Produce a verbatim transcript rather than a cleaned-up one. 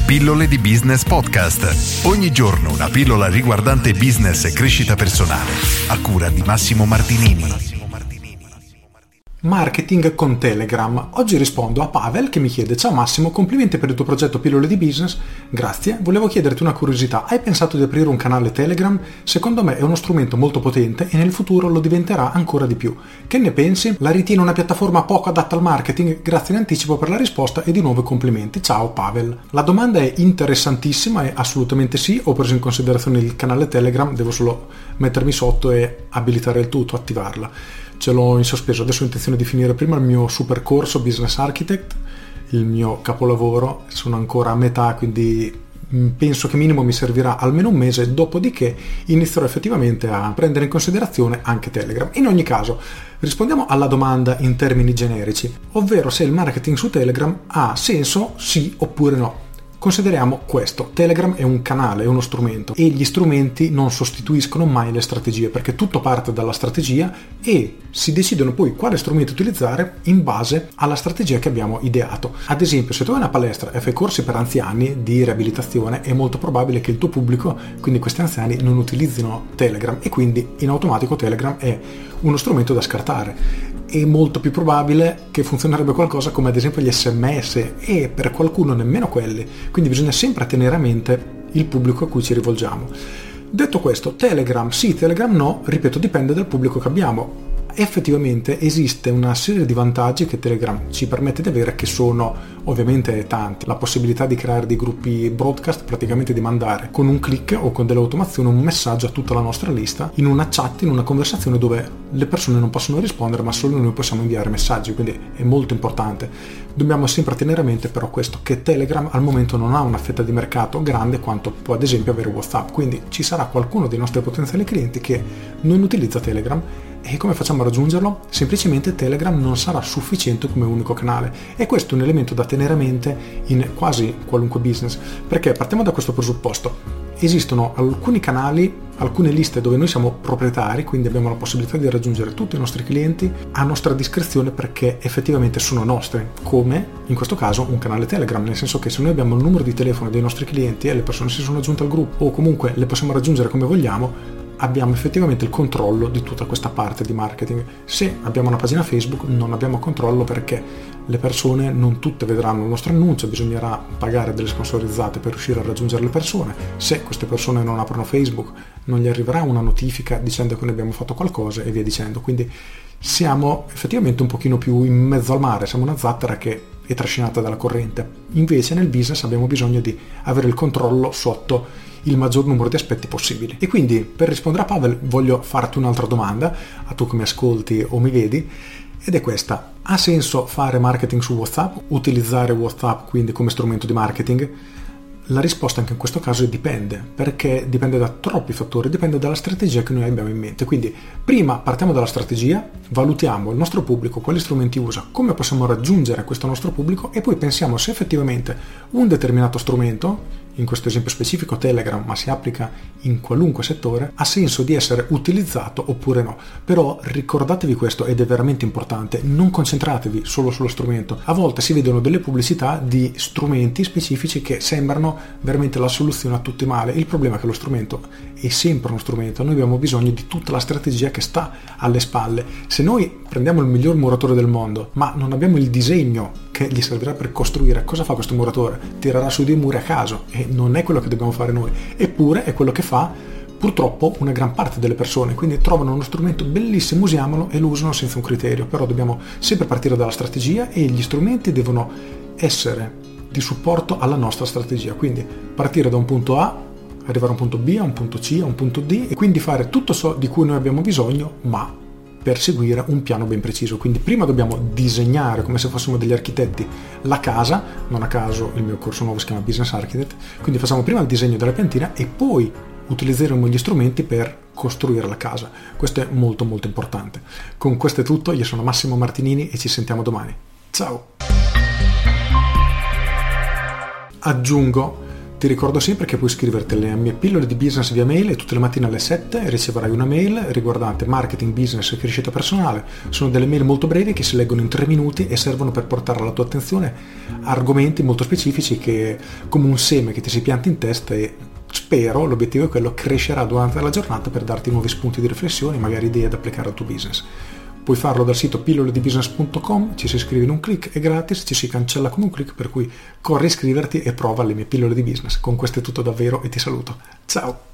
Pillole di Business Podcast. Ogni giorno una pillola riguardante business e crescita personale. A cura di Massimo Martinini. Marketing con Telegram. Oggi rispondo a Pavel che mi chiede: ciao Massimo, complimenti per il tuo progetto Pillole di Business. Grazie, volevo chiederti una curiosità. Hai pensato di aprire un canale Telegram? Secondo me è uno strumento molto potente e nel futuro lo diventerà ancora di più. Che ne pensi? La ritieni una piattaforma poco adatta al marketing? Grazie in anticipo per la risposta e di nuovo complimenti. Ciao Pavel. La domanda è interessantissima e assolutamente sì. Ho preso in considerazione il canale Telegram, devo solo mettermi sotto e abilitare il tutto, attivarla. Ce l'ho in sospeso, adesso ho intenzione di finire prima il mio super corso Business Architect, il mio capolavoro, sono ancora a metà, quindi penso che minimo mi servirà almeno un mese, dopodiché inizierò effettivamente a prendere in considerazione anche Telegram. In ogni caso, rispondiamo alla domanda in termini generici, ovvero se il marketing su Telegram ha senso, sì oppure no. Consideriamo questo: Telegram è un canale, è uno strumento e gli strumenti non sostituiscono mai le strategie, perché tutto parte dalla strategia e si decidono poi quale strumento utilizzare in base alla strategia che abbiamo ideato. Ad esempio, se tu hai una palestra e fai corsi per anziani di riabilitazione, è molto probabile che il tuo pubblico, quindi questi anziani, non utilizzino Telegram e quindi in automatico Telegram è uno strumento da scartare. È molto più probabile che funzionerebbe qualcosa come ad esempio gli sms e per qualcuno nemmeno quelli, quindi bisogna sempre tenere a mente il pubblico a cui ci rivolgiamo. Detto questo, Telegram sì, Telegram no, ripeto, dipende dal pubblico che abbiamo. Effettivamente esiste una serie di vantaggi che Telegram ci permette di avere, che sono ovviamente tanti. La possibilità di creare dei gruppi broadcast, praticamente di mandare con un click o con delle automazioni un messaggio a tutta la nostra lista in una chat, in una conversazione dove le persone non possono rispondere ma solo noi possiamo inviare messaggi, quindi è molto importante. Dobbiamo sempre tenere a mente però questo, che Telegram al momento non ha una fetta di mercato grande quanto può ad esempio avere WhatsApp, quindi ci sarà qualcuno dei nostri potenziali clienti che non utilizza Telegram. E come facciamo a raggiungerlo? Semplicemente Telegram non sarà sufficiente come unico canale e questo è un elemento da tenere a mente in quasi qualunque business, perché partiamo da questo presupposto: esistono alcuni canali, alcune liste dove noi siamo proprietari, quindi abbiamo la possibilità di raggiungere tutti i nostri clienti a nostra discrezione perché effettivamente sono nostri, come in questo caso un canale Telegram, nel senso che se noi abbiamo il numero di telefono dei nostri clienti e le persone si sono aggiunte al gruppo o comunque le possiamo raggiungere come vogliamo, abbiamo effettivamente il controllo di tutta questa parte di marketing. Se abbiamo una pagina Facebook non abbiamo controllo perché le persone non tutte vedranno il nostro annuncio, bisognerà pagare delle sponsorizzate per riuscire a raggiungere le persone. Se queste persone non aprono Facebook non gli arriverà una notifica dicendo che noi abbiamo fatto qualcosa e via dicendo. Quindi siamo effettivamente un pochino più in mezzo al mare, siamo una zattera che è trascinata dalla corrente. Invece nel business abbiamo bisogno di avere il controllo sotto il maggior numero di aspetti possibili. E quindi, per rispondere a Pavel, voglio farti un'altra domanda, a tu che mi ascolti o mi vedi, ed è questa: ha senso fare marketing su WhatsApp? Utilizzare WhatsApp quindi come strumento di marketing? La risposta anche in questo caso è dipende, perché dipende da troppi fattori, dipende dalla strategia che noi abbiamo in mente. Quindi prima partiamo dalla strategia, valutiamo il nostro pubblico, quali strumenti usa, come possiamo raggiungere questo nostro pubblico e poi pensiamo se effettivamente un determinato strumento, in questo esempio specifico Telegram, ma si applica in qualunque settore, ha senso di essere utilizzato oppure no. Però ricordatevi questo, ed è veramente importante: non concentratevi solo sullo strumento. A volte si vedono delle pubblicità di strumenti specifici che sembrano veramente la soluzione a tutti i mali. Il problema è che lo strumento è sempre uno strumento, noi abbiamo bisogno di tutta la strategia che sta alle spalle. Se noi prendiamo il miglior muratore del mondo ma non abbiamo il disegno che gli servirà per costruire, cosa fa questo muratore? Tirerà su dei muri a caso e non è quello che dobbiamo fare noi, eppure è quello che fa purtroppo una gran parte delle persone. Quindi trovano uno strumento bellissimo, usiamolo, e lo usano senza un criterio. Però dobbiamo sempre partire dalla strategia e gli strumenti devono essere di supporto alla nostra strategia, quindi partire da un punto A, arrivare a un punto B, a un punto C, a un punto D, e quindi fare tutto ciò di cui noi abbiamo bisogno, ma per seguire un piano ben preciso. Quindi prima dobbiamo disegnare, come se fossimo degli architetti, la casa. Non a caso il mio corso nuovo si chiama Business Architect, quindi facciamo prima il disegno della piantina e poi utilizzeremo gli strumenti per costruire la casa. Questo è molto molto importante. Con questo è tutto, io sono Massimo Martinini e ci sentiamo domani. Ciao! Aggiungo Ti ricordo sempre che puoi iscriverti alle mie pillole di business via mail e tutte le mattine alle sette riceverai una mail riguardante marketing, business e crescita personale. Sono delle mail molto brevi che si leggono in tre minuti e servono per portare alla tua attenzione argomenti molto specifici che, come un seme che ti si pianta in testa, e spero, l'obiettivo è quello, crescerà durante la giornata per darti nuovi spunti di riflessione, magari idee da applicare al tuo business. Puoi farlo dal sito pillole di business punto com, ci si iscrive in un click, è gratis, ci si cancella con un click, per cui corri a iscriverti e prova le mie pillole di business. Con questo è tutto davvero e ti saluto. Ciao!